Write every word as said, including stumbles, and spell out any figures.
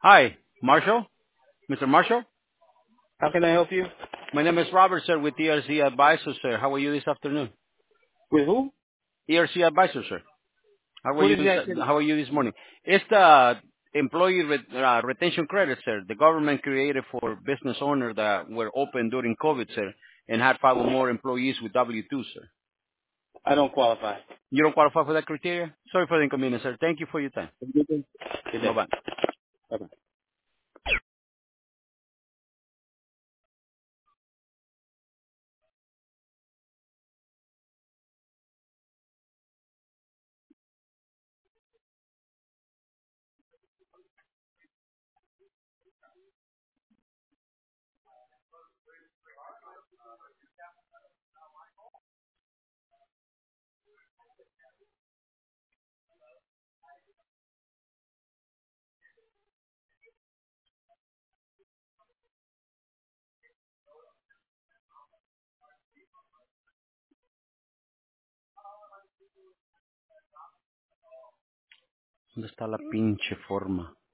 Hi, Marshall? Mister Marshall? How can I help you? My name is Robert, sir, with E R C Advisors, sir. How are you this afternoon? With who? E R C Advisors, sir. How are What you is this, that? how are you this morning? It's the employee re- uh, retention credit, sir. The government created for business owners that were open during COVID, sir, and had five or more employees with W two, sir. I don't qualify. You don't qualify for that criteria? Sorry for the inconvenience, sir. Thank you for your time. Good day. Good day. Bye-bye. Bye-bye. ¿Dónde está la pinche forma?